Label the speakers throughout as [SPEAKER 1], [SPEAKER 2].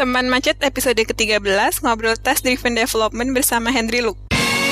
[SPEAKER 1] Teman Macet episode ke-13, ngobrol Test Driven Development bersama Henry Luke.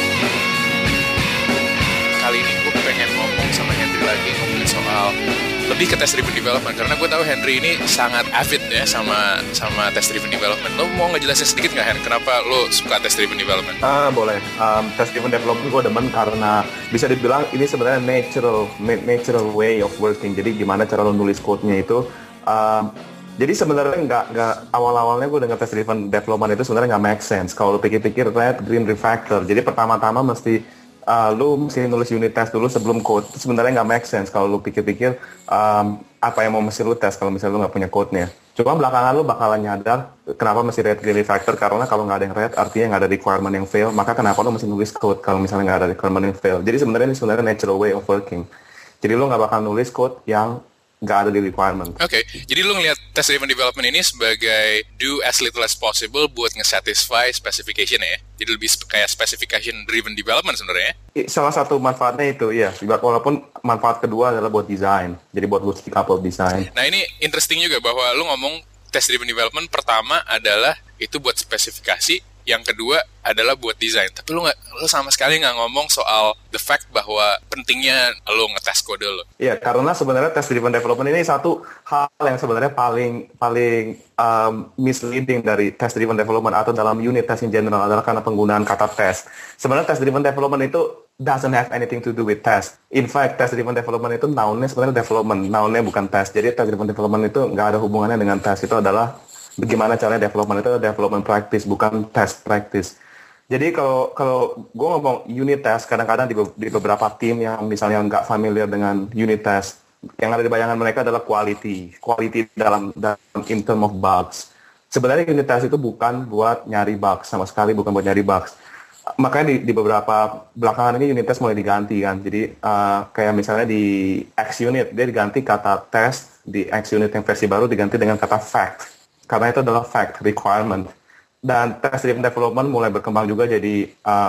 [SPEAKER 2] Kali ini gue pengen ngomong sama Henry lagi, ngomongin soal lebih ke Test Driven Development. Karena gue tahu Henry ini sangat avid ya sama Test Driven Development. Lo mau ngejelasin sedikit nggak, Henry? Kenapa lo suka Test Driven Development?
[SPEAKER 3] Boleh. Test Driven Development gue demen karena bisa dibilang ini sebenarnya natural way of working. Jadi gimana cara lo nulis code-nya itu. Jadi sebenarnya nggak awal-awalnya gue dengan Test Driven Development itu sebenarnya nggak make sense. Kalau lo pikir-pikir red, green, refactor. Jadi pertama-tama mesti lu mesti nulis unit test dulu sebelum code. Itu sebenarnya nggak make sense kalau lu pikir-pikir apa yang mau mesti lu tes kalau misalnya lu nggak punya code-nya. Cuma belakangan lu bakalan nyadar kenapa mesti red, green, refactor, karena kalau nggak ada yang red artinya nggak ada requirement yang fail, maka kenapa lu mesti nulis code kalau misalnya nggak ada requirement yang fail. Jadi sebenarnya ini natural way of working. Jadi lu nggak bakal nulis code yang nggak ada di requirement.
[SPEAKER 2] Oke, jadi lu ngeliat Test Driven Development ini sebagai do as little as possible buat nge-satisfy specification ya? Jadi lebih kayak specification driven development sebenarnya ya?
[SPEAKER 3] Salah satu manfaatnya itu, ya. Walaupun manfaat kedua adalah buat design. Jadi buat bootstrap couple design.
[SPEAKER 2] Nah ini interesting juga bahwa lu ngomong Test Driven Development pertama adalah itu buat spesifikasi, yang kedua adalah buat desain. Tapi lu sama sekali nggak ngomong soal the fact bahwa pentingnya lu ngetes kode lu.
[SPEAKER 3] Iya, karena sebenarnya test driven development ini satu hal yang sebenarnya paling misleading dari test driven development atau dalam unit test in general adalah karena penggunaan kata test. Sebenarnya test driven development itu doesn't have anything to do with test. In fact, test driven development itu noun-nya sebenarnya development, noun-nya bukan test. Jadi test driven development itu nggak ada hubungannya dengan test. Itu adalah bagaimana caranya development, itu development practice, bukan test practice. Jadi kalau gue ngomong unit test, kadang-kadang di beberapa tim yang misalnya nggak familiar dengan unit test, yang ada di bayangan mereka adalah quality dalam in term of bugs. Sebenarnya unit test itu bukan buat nyari bugs, sama sekali bukan buat nyari bugs. Makanya di beberapa belakangan ini unit test mulai diganti kan. Jadi kayak misalnya di X unit, dia diganti kata test, di X unit yang versi baru diganti dengan kata fact. Karena itu adalah fact, requirement. Dan test driven development mulai berkembang juga jadi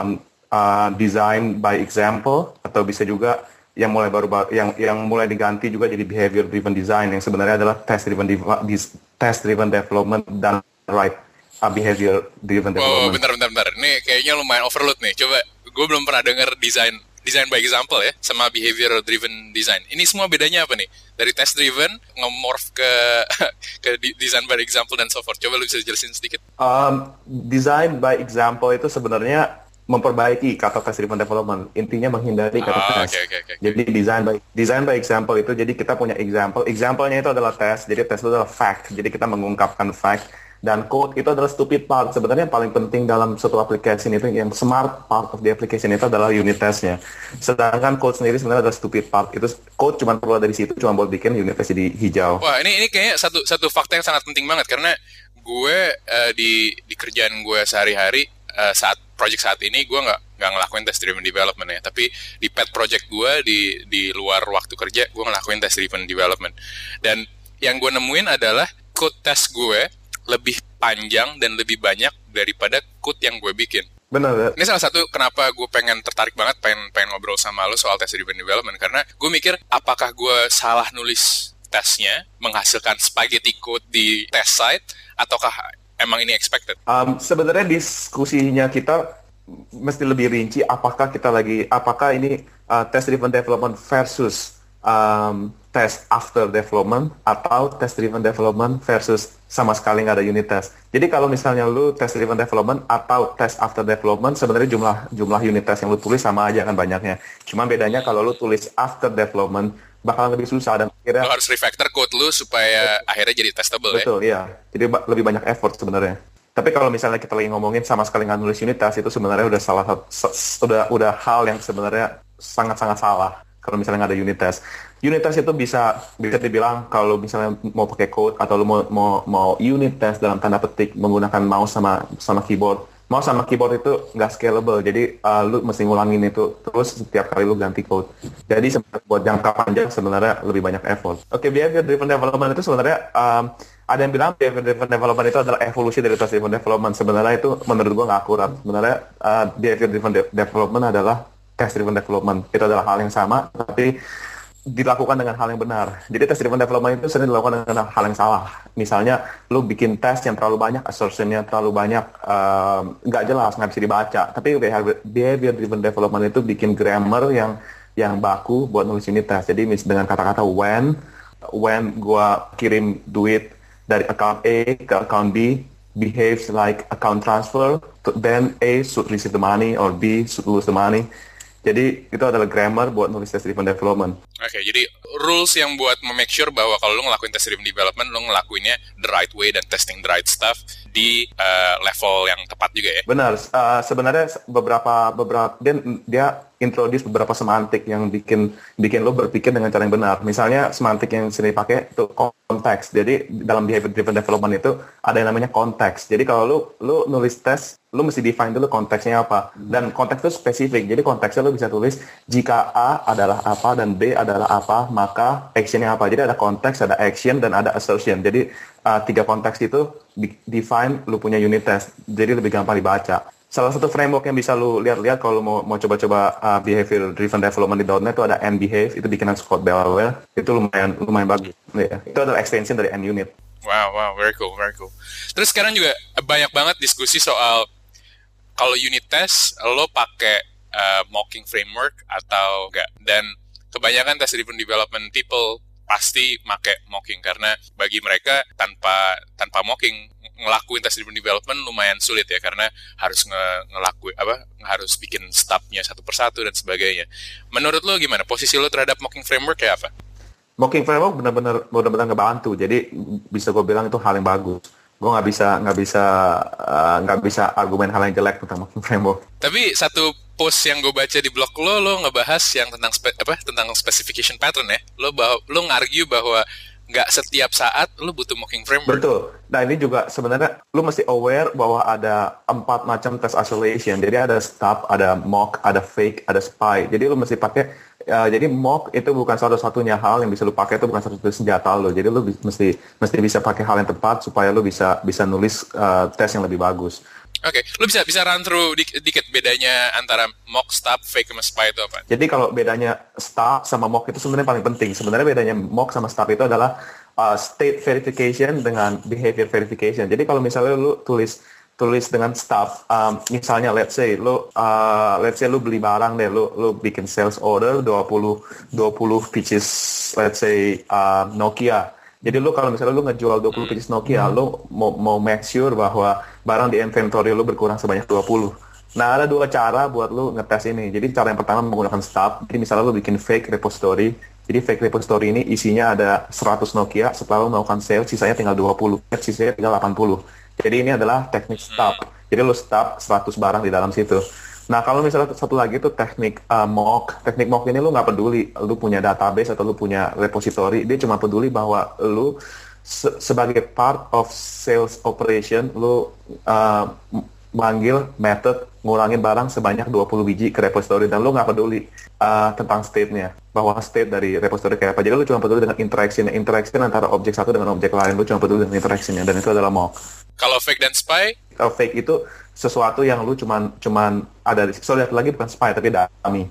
[SPEAKER 3] design by example, atau bisa juga yang mulai diganti juga jadi behavior driven design, yang sebenarnya adalah test driven development dan behavior driven development.
[SPEAKER 2] Oh, bentar. Ini kayaknya lumayan overload nih. Coba, gue belum pernah dengar design by example ya, sama behavior driven design. Ini semua bedanya apa nih? Dari test driven nge-morph ke design by example dan so forth. Coba lu bisa jelasin sedikit?
[SPEAKER 3] Design by example itu sebenarnya memperbaiki kata test driven development. Intinya menghindari kata test.
[SPEAKER 2] Okay.
[SPEAKER 3] Jadi design by example itu, jadi kita punya example. Example-nya itu adalah test. Jadi test itu adalah fact. Jadi kita mengungkapkan fact. Dan code itu adalah stupid part. Sebenarnya yang paling penting dalam suatu application itu, yang smart part of the application itu adalah unit testnya. Sedangkan code sendiri sebenarnya adalah stupid part. Itu code cuma perlu dari situ, cuma buat bikin unit test jadi hijau.
[SPEAKER 2] Wah, ini kayaknya satu fakta yang sangat penting banget. Karena gue di kerjaan gue sehari-hari, project saat ini gue nggak ngelakuin test driven development ya. Tapi di pet project gue di luar waktu kerja, gue ngelakuin test driven development. Dan yang gue nemuin adalah code test gue lebih panjang dan lebih banyak daripada code yang gue bikin.
[SPEAKER 3] Benar.
[SPEAKER 2] Ini salah satu kenapa gue tertarik banget pengen ngobrol sama lo soal test driven development, karena gue mikir apakah gue salah nulis tesnya menghasilkan spaghetti code di test site, ataukah emang ini expected?
[SPEAKER 3] Sebenarnya diskusinya kita mesti lebih rinci, apakah ini test driven development versus test after development, atau test driven development versus sama sekali nggak ada unit test. Jadi kalau misalnya lu test driven development atau test after development, sebenarnya jumlah unit test yang lu tulis sama aja kan banyaknya. Cuma bedanya kalau lu tulis after development bakal lebih susah, dan akhirnya
[SPEAKER 2] lu harus refactor code lu supaya akhirnya jadi testable.
[SPEAKER 3] Betul, ya. Jadi lebih banyak effort sebenarnya. Tapi kalau misalnya kita lagi ngomongin sama sekali nggak nulis unit test, itu sebenarnya udah hal yang sebenarnya sangat-sangat salah. Kalau misalnya nggak ada unit test. Unit test itu bisa dibilang kalau misalnya mau pakai code atau lu mau unit test dalam tanda petik menggunakan mouse sama keyboard. Mouse sama keyboard itu nggak scalable, jadi lu mesti ngulangin itu terus setiap kali lu ganti code. Jadi buat jangka panjang sebenarnya lebih banyak effort. Oke, behavior driven development itu sebenarnya ada yang bilang behavior driven development itu adalah evolusi dari test driven development. Sebenarnya itu menurut gua nggak akurat. Sebenarnya behavior driven development adalah test driven development. Itu adalah hal yang sama, tapi dilakukan dengan hal yang benar. Jadi test driven development itu sering dilakukan dengan hal yang salah. Misalnya, lu bikin tes yang terlalu banyak, assertion-nya terlalu banyak, nggak jelas, nggak bisa dibaca. Tapi behavior driven development itu bikin grammar yang baku buat nulis unit test. Jadi dengan kata-kata when gua kirim duit dari account A ke account B, behaves like account transfer, then A should receive the money or B should lose the money. Jadi itu adalah grammar buat nulis test driven development.
[SPEAKER 2] Oke, jadi rules yang buat make sure bahwa kalau lo ngelakuin test driven development, lo ngelakuinnya the right way dan testing the right stuff di level yang tepat juga ya.
[SPEAKER 3] Benar. Sebenarnya beberapa dia introduce beberapa semantik yang bikin lo berpikir dengan cara yang benar. Misalnya semantik yang sering dipakai itu konteks. Jadi dalam behavior driven development itu ada yang namanya konteks. Jadi kalau lo nulis tes, lo mesti define dulu konteksnya apa. Dan konteks itu spesifik. Jadi konteksnya lo bisa tulis jika A adalah apa dan B adalah apa, maka actionnya apa. Jadi ada konteks, ada action, dan ada assertion. Jadi 3 konteks itu define lo punya unit test. Jadi lebih gampang dibaca. Salah satu framework yang bisa lu lihat kalau mau coba-coba behavior driven development di .NET itu ada NBehave, itu bikinan Scott Bellwell, itu lumayan bagus. Ya, itu adalah extension dari NUnit.
[SPEAKER 2] Wow, very cool. Terus sekarang juga banyak banget diskusi soal kalau unit test lo pakai mocking framework atau enggak. Dan kebanyakan test driven development people pasti pakai mocking karena bagi mereka tanpa mocking ngelakuin test driven development lumayan sulit ya, karena harus harus bikin stubnya satu persatu dan sebagainya. Menurut lo gimana? Posisi lo terhadap mocking framework kayak apa?
[SPEAKER 3] Mocking framework benar-benar ngebantu. Jadi bisa gue bilang itu hal yang bagus. Gue nggak bisa argumen hal yang jelek tentang mocking framework.
[SPEAKER 2] Tapi satu post yang gue baca di blog lo ngebahas yang tentang specification pattern ya. Lo ngargue bahwa nggak setiap saat lo butuh mocking framework. Betul.
[SPEAKER 3] Nah ini juga sebenarnya lo mesti aware bahwa ada 4 macam test isolation. Jadi ada stub, ada mock, ada fake, ada spy. Jadi lo mesti pakai. Jadi mock itu bukan satu-satunya hal yang bisa lo pakai, itu bukan satu-satunya senjata lo. Jadi lo mesti bisa pakai hal yang tepat supaya lo bisa nulis tes yang lebih bagus.
[SPEAKER 2] Oke, lo bisa run through dikit bedanya antara mock, stub, fake, sama spy itu apa?
[SPEAKER 3] Jadi kalau bedanya stub sama mock itu sebenarnya paling penting. Sebenarnya bedanya mock sama stub itu adalah state verification dengan behavior verification. Jadi kalau misalnya lo tulis dengan stub, misalnya let's say lo beli barang deh, lo bikin sales order 20 pieces, let's say Nokia. Jadi lo kalau misalnya lo ngejual 20 pieces Nokia, lo mau make sure bahwa barang di inventory lo berkurang sebanyak 20. Nah, ada 2 cara buat lo ngetes ini. Jadi cara yang pertama menggunakan stub. Jadi misalnya lo bikin fake repository. Jadi fake repository ini isinya ada 100 Nokia, setelah lo melakukan sales sisanya tinggal 20, sisanya tinggal 80. Jadi ini adalah teknik stub. Jadi lo stub 100 barang di dalam situ. Nah, kalau misalnya satu lagi itu teknik mock. Teknik mock ini lo nggak peduli lo punya database atau lo punya repository. Dia cuma peduli bahwa lo sebagai part of sales operation lo manggil method ngurangin barang sebanyak 20 biji ke repository, dan lo nggak peduli tentang state-nya, bahwa state dari repository kayak apa. Jadi lo cuma peduli dengan interaction antara objek satu dengan objek lain. Lo cuma peduli dengan interaction-nya, dan itu adalah mock.
[SPEAKER 2] Kalau fake dan spy?
[SPEAKER 3] Kalau fake itu sesuatu yang lu cuman ada di situ. Lihat lagi bukan spy tapi dummy.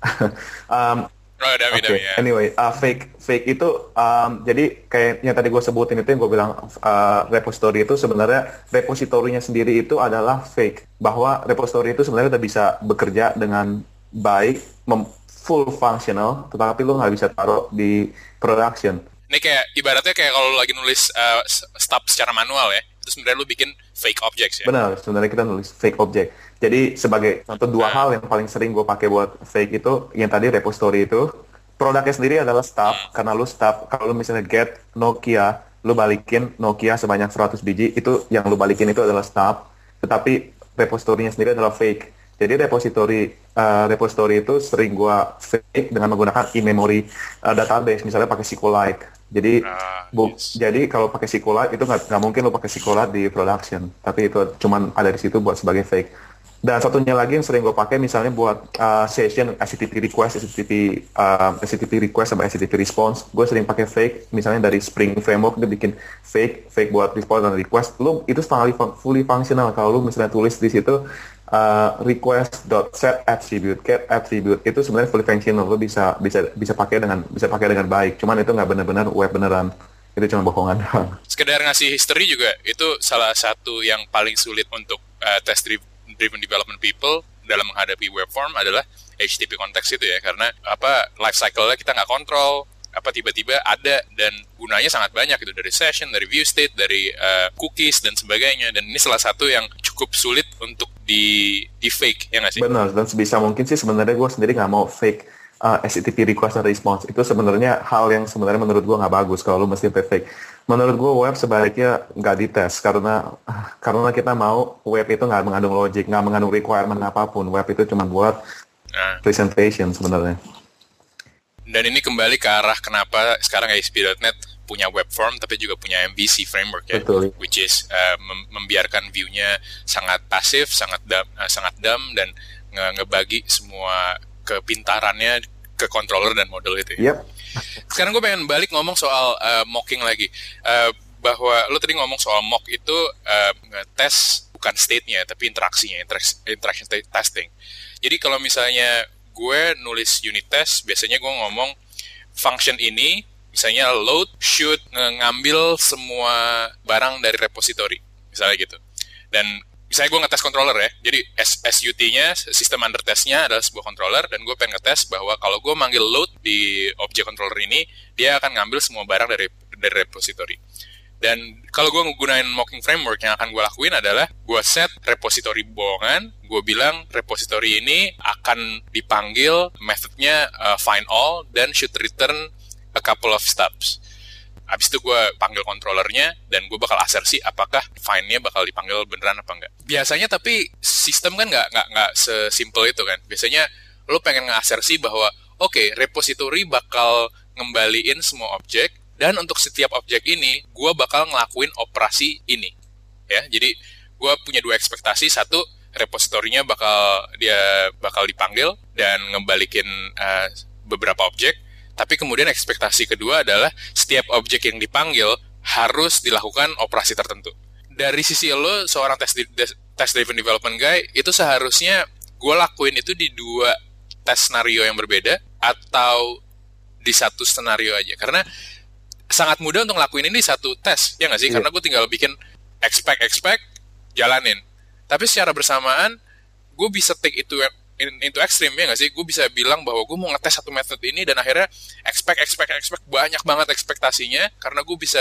[SPEAKER 2] Dummy ya.
[SPEAKER 3] Anyway, fake itu jadi kayak yang tadi gue sebutin itu yang gue bilang repository itu sebenarnya repositorinya sendiri itu adalah fake. Bahwa repository itu sebenarnya udah bisa bekerja dengan baik, full functional, tetapi lu nggak bisa taruh di production.
[SPEAKER 2] Ini kayak ibaratnya kayak kalau lu lagi nulis stub secara manual ya, itu sebenarnya lu bikin fake objects ya.
[SPEAKER 3] Benar, sebenarnya kita nulis fake object. Jadi sebagai contoh 2 hal yang paling sering gue pakai buat fake itu, yang tadi repository itu, produknya sendiri adalah stub, karena lu stub, kalau lu misalnya get Nokia, lu balikin Nokia sebanyak 100 biji, itu yang lu balikin itu adalah stub, tetapi repositorinya sendiri adalah fake. Jadi repository itu sering gue fake dengan menggunakan in-memory database, misalnya pakai SQLite. Jadi jadi kalau pakai SQLite itu nggak mungkin lo pakai SQLite di production, tapi itu cuman ada di situ buat sebagai fake. Dan satunya lagi yang sering gue pakai misalnya buat session HTTP request, HTTP request sama HTTP response. Gue sering pakai fake, misalnya dari Spring Framework dia bikin fake buat response dan request. Lu itu fully functional kalau lu misalnya tulis di situ request.set attribute, get attribute itu sebenarnya fully functional. Lu bisa pakai dengan baik. Cuman itu nggak benar-benar web beneran. Itu cuma bohongan.
[SPEAKER 2] Sekedar ngasih history juga itu salah satu yang paling sulit untuk test-driven development people dalam menghadapi web form adalah HTTP context itu ya, karena life cycle-nya kita nggak kontrol, tiba-tiba ada dan gunanya sangat banyak gitu, dari session, dari view state, dari cookies dan sebagainya, dan ini salah satu yang cukup sulit untuk di fake, ya nggak sih?
[SPEAKER 3] Benar, dan sebisa mungkin sih sebenarnya gue sendiri nggak mau fake HTTP request dan response. Itu sebenarnya hal yang sebenarnya menurut gue nggak bagus kalau lu mesti fake. Menurut gue web sebaiknya nggak dites karena kita mau web itu nggak mengandung logic, nggak mengandung requirement apapun. Web itu cuma buat presentation sebenarnya.
[SPEAKER 2] Dan ini kembali ke arah kenapa sekarang ASP.NET punya web form tapi juga punya MVC framework ya.
[SPEAKER 3] Betul.
[SPEAKER 2] Which is membiarkan view-nya sangat pasif, sangat dumb dan ngebagi semua kepintarannya ke controller dan model itu ya.
[SPEAKER 3] Yep.
[SPEAKER 2] Sekarang gue pengen balik ngomong soal mocking lagi. Bahwa lo tadi ngomong soal mock itu ngetes bukan state-nya tapi interaksinya, interaction testing. Jadi kalau misalnya gue nulis unit test, biasanya gue ngomong function ini misalnya load should ngambil semua barang dari repository, misalnya gitu. Dan misalnya gue ngetes controller ya, jadi SUT-nya, sistem under test-nya adalah sebuah controller, dan gue pengen ngetes bahwa kalau gue manggil load di object controller ini, dia akan ngambil semua barang dari repository. Dan kalau gue menggunakan mocking framework, yang akan gue lakuin adalah gue set repository bohongan, gue bilang repository ini akan dipanggil methodnya find all dan should return a couple of stubs. Abis itu gue panggil controllernya dan gue bakal asersi apakah find-nya bakal dipanggil beneran apa enggak. Biasanya tapi sistem kan nggak sesimpel itu kan. Biasanya lo pengen nge-asersi bahwa oke, repository bakal ngembaliin semua objek dan untuk setiap objek ini gue bakal ngelakuin operasi ini. Ya, jadi gue punya dua ekspektasi. Satu, repositorinya bakal dipanggil dan ngembalikin beberapa objek. Tapi kemudian ekspektasi kedua adalah setiap objek yang dipanggil harus dilakukan operasi tertentu. Dari sisi lo, seorang test-driven development guy, itu seharusnya gue lakuin itu di dua test scenario yang berbeda atau di satu skenario aja. Karena sangat mudah untuk ngelakuin ini di satu tes, ya nggak sih? Yeah. Karena gue tinggal bikin expect, jalanin. Tapi secara bersamaan, gue bisa take itu into extreme, ya nggak sih? Gue bisa bilang bahwa gue mau ngetes satu method ini dan akhirnya expect banyak banget ekspektasinya karena gue bisa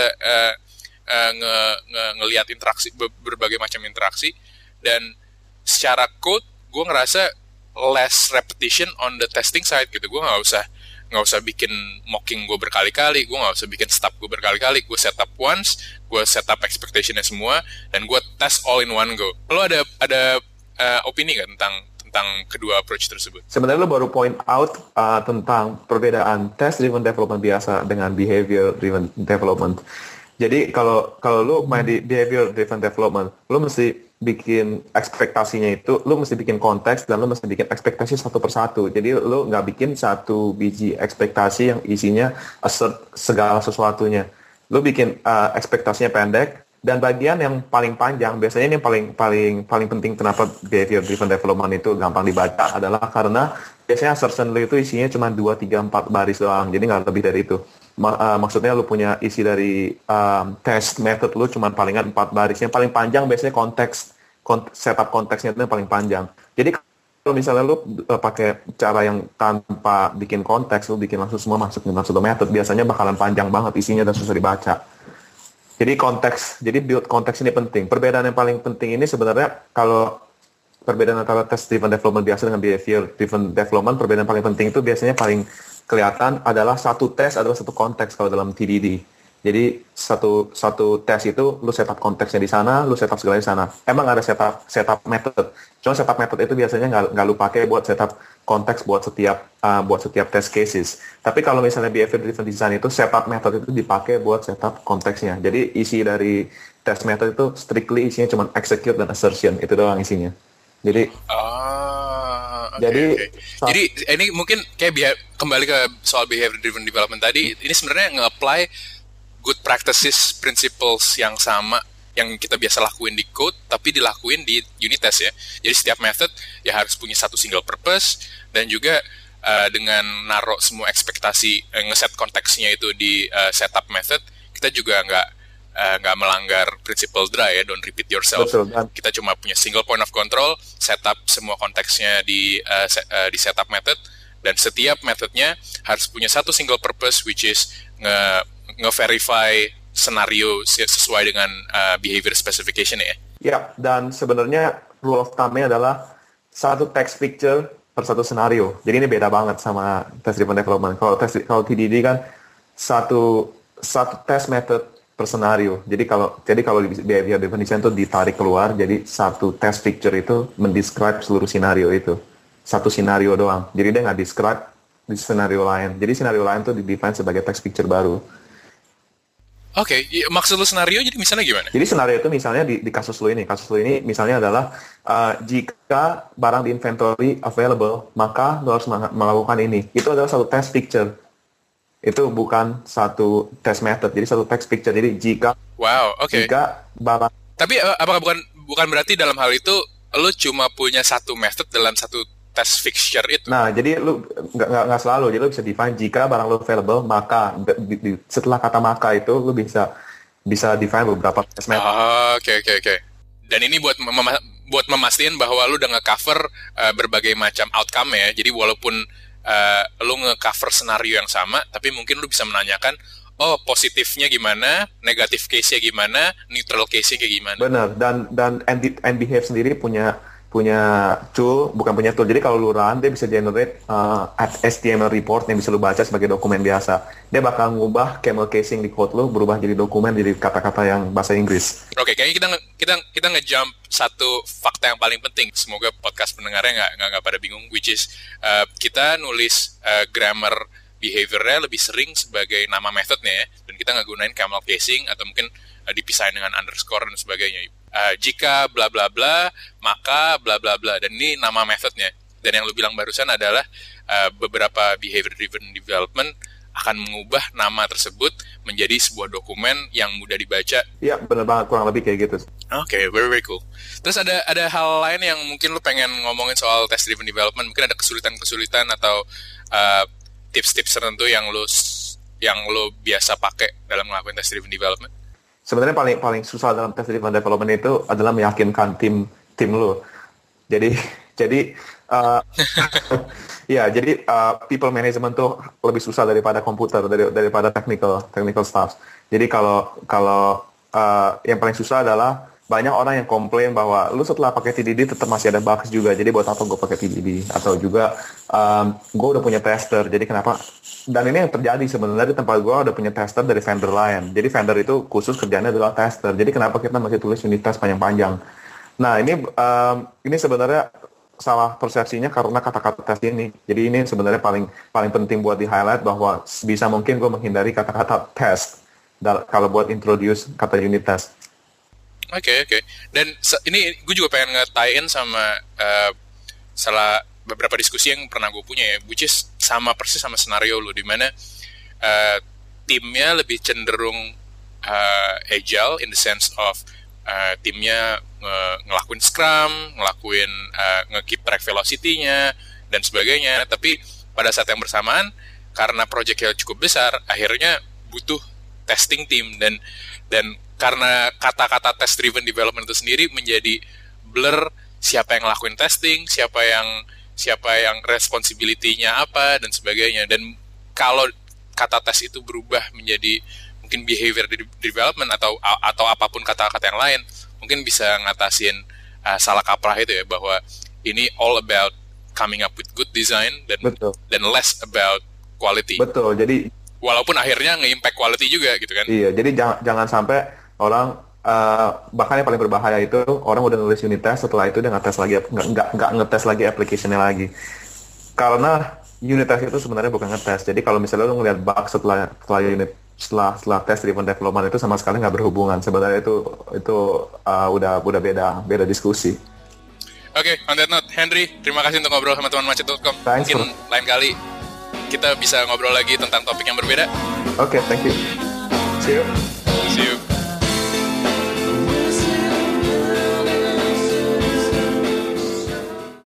[SPEAKER 2] ngelihat interaksi, berbagai macam interaksi, dan secara code gue ngerasa less repetition on the testing side gitu. Gue nggak usah bikin mocking gue berkali-kali, gue nggak usah bikin stub gue berkali-kali. Gue setup once, gue setup expectationnya semua, dan gue test all in one go. Lo ada opini nggak tentang kedua approach tersebut?
[SPEAKER 3] Sebenarnya lo baru point out tentang perbedaan test-driven development biasa dengan behavior-driven development. Jadi kalau lo main di behavior-driven development, lo mesti bikin ekspektasinya itu, lo mesti bikin konteks dan lo mesti bikin ekspektasi satu persatu. Jadi lo nggak bikin satu biji ekspektasi yang isinya assert segala sesuatunya. Lo bikin ekspektasinya pendek. Dan bagian yang paling panjang, biasanya ini yang paling penting kenapa behavior driven development itu gampang dibaca adalah karena biasanya assertion lo itu isinya cuma 2, 3, 4 baris doang, jadi nggak lebih dari itu. Maksudnya lo punya isi dari test method lo cuma palingan 4 baris. Yang paling panjang biasanya setup konteksnya itu yang paling panjang. Jadi kalau misalnya lo pakai cara yang tanpa bikin konteks, lo bikin langsung semua masuk dalam satu method, biasanya bakalan panjang banget isinya dan susah dibaca. Jadi build konteks ini penting. Perbedaan yang paling penting ini sebenarnya kalau perbedaan antara test-driven development biasa dengan behavior-driven development, perbedaan paling penting itu biasanya paling kelihatan adalah satu tes adalah satu konteks kalau dalam TDD. Jadi satu tes itu lu setup konteksnya di sana, lu setup segalanya di sana. Emang ada setup method. Cuma setup method itu biasanya nggak lu pakai buat setup konteks buat setiap test cases. Tapi kalau misalnya behavior driven design itu setup method itu dipakai buat setup konteksnya. Jadi isi dari test method itu strictly isinya cuma execute dan assertion, itu doang isinya. Jadi
[SPEAKER 2] Jadi ini mungkin kayak kembali ke soal behavior driven development tadi, ini sebenarnya nge-apply good practices, principles yang sama yang kita biasa lakuin di code, tapi dilakuin di unit test ya. Jadi setiap method ya harus punya satu single purpose, dan juga dengan naruh semua ekspektasi, ngeset konteksnya itu di setup method, kita juga nggak melanggar principle DRY ya, don't repeat yourself.
[SPEAKER 3] Betul,
[SPEAKER 2] kita cuma punya single point of control, setup semua konteksnya di setup method, dan setiap methodnya harus punya satu single purpose, which is nge-verify senario sesuai dengan behavior specification ya.
[SPEAKER 3] Ya, dan sebenarnya rule of thumb-nya adalah satu text picture per satu senario. Jadi ini beda banget sama test driven development. Kalau TDD kan satu test method per senario. Jadi kalau di behavior driven design itu ditarik keluar, jadi satu test picture itu mendescribe seluruh senario itu. Satu senario doang. Jadi dia nggak describe di senario lain. Jadi senario lain itu di-define sebagai text picture baru.
[SPEAKER 2] Oke, maksud lu senario jadi misalnya gimana?
[SPEAKER 3] Jadi senario itu misalnya di kasus lu ini misalnya adalah jika barang di inventory available, maka lu harus melakukan ini. Itu adalah satu test picture. Itu bukan satu test method, jadi satu text picture. Jadi jika barang.
[SPEAKER 2] Tapi apakah bukan berarti dalam hal itu lu cuma punya satu method dalam satu test fixture itu?
[SPEAKER 3] Nah, jadi lu nggak selalu. Jadi lu bisa define jika barang lu available, maka setelah kata maka itu lu bisa define beberapa test method.
[SPEAKER 2] Oke. Dan ini buat memastikan bahwa lu udah nge-cover berbagai macam outcome ya. Jadi walaupun lu nge-cover senario yang sama, tapi mungkin lu bisa menanyakan, oh positifnya gimana, negatif case-nya gimana, neutral case-nya kayak gimana.
[SPEAKER 3] Benar, dan NBehave sendiri punya tool, bukan punya tool. Jadi kalau lu run, dia bisa generate HTML report yang bisa lu baca sebagai dokumen biasa. Dia bakal ngubah camel casing di code lu, berubah jadi dokumen, jadi kata-kata yang bahasa Inggris.
[SPEAKER 2] Oke, kayaknya kita nge-jump satu fakta yang paling penting. Semoga podcast pendengarnya nggak pada bingung, which is kita nulis grammar behavior-nya lebih sering sebagai nama methodnya ya, dan kita nggak gunain camel casing atau mungkin dipisahin dengan underscore dan sebagainya. Jika bla bla bla, maka bla bla bla, dan ini nama methodnya. Dan yang lu bilang barusan adalah beberapa behavior driven development akan mengubah nama tersebut menjadi sebuah dokumen yang mudah dibaca.
[SPEAKER 3] Iya, benar banget, kurang lebih kayak gitu.
[SPEAKER 2] Oke, very cool. Terus ada hal lain yang mungkin lu pengen ngomongin soal test driven development? Mungkin ada kesulitan atau tips-tips tertentu yang lu biasa pakai dalam melakukan test driven development?
[SPEAKER 3] Sebenarnya paling susah dalam test driven development itu adalah meyakinkan tim lu. Jadi people management tuh lebih susah daripada komputer, daripada technical staff. Jadi kalau yang paling susah adalah banyak orang yang komplain bahwa lu setelah pakai TDD tetap masih ada bugs juga. Jadi buat apa gue pakai TDD? Atau juga gue udah punya tester. Jadi kenapa? Dan ini yang terjadi sebenarnya di tempat gue udah punya tester dari vendor lain. Jadi vendor itu khusus kerjanya adalah tester. Jadi kenapa kita masih tulis unit test panjang-panjang? Nah ini sebenarnya salah persepsinya karena kata-kata test ini. Jadi ini sebenarnya paling penting buat di highlight bahwa bisa mungkin gue menghindari kata-kata test kalau buat introduce kata unit test.
[SPEAKER 2] Oke. Dan ini gue juga pengen nge-tie-in sama salah beberapa diskusi yang pernah gue punya ya, which is sama persis sama senario lu, dimana timnya lebih cenderung agile in the sense of timnya ngelakuin scrum, nge-keep track velocity-nya dan sebagainya. Tapi pada saat yang bersamaan, karena project-nya cukup besar, akhirnya butuh testing team, dan karena kata-kata test driven development itu sendiri menjadi blur siapa yang ngelakuin testing, siapa yang responsibility-nya apa dan sebagainya. Dan kalau kata tes itu berubah menjadi mungkin behavior development atau apapun kata-kata yang lain, mungkin bisa ngatasin salah kaprah itu ya, bahwa ini all about coming up with good design dan less about quality.
[SPEAKER 3] Betul. Jadi
[SPEAKER 2] walaupun akhirnya nge-impact quality juga gitu kan.
[SPEAKER 3] Iya, jadi jangan sampai orang bahkan yang paling berbahaya itu orang udah nulis unit test, setelah itu dia nggak ngetes lagi application-nya lagi. Karena unit test itu sebenarnya bukan ngetes. Jadi kalau misalnya lu ngelihat bug setelah test driven development itu sama sekali nggak berhubungan. Sebenarnya itu udah beda diskusi.
[SPEAKER 2] Oke, on that note, Henry, terima kasih untuk ngobrol sama teman macet.com.
[SPEAKER 3] Thanks,
[SPEAKER 2] Mungkin lain kali kita bisa ngobrol lagi tentang topik yang berbeda.
[SPEAKER 3] Oke, thank you. See you.
[SPEAKER 2] See you.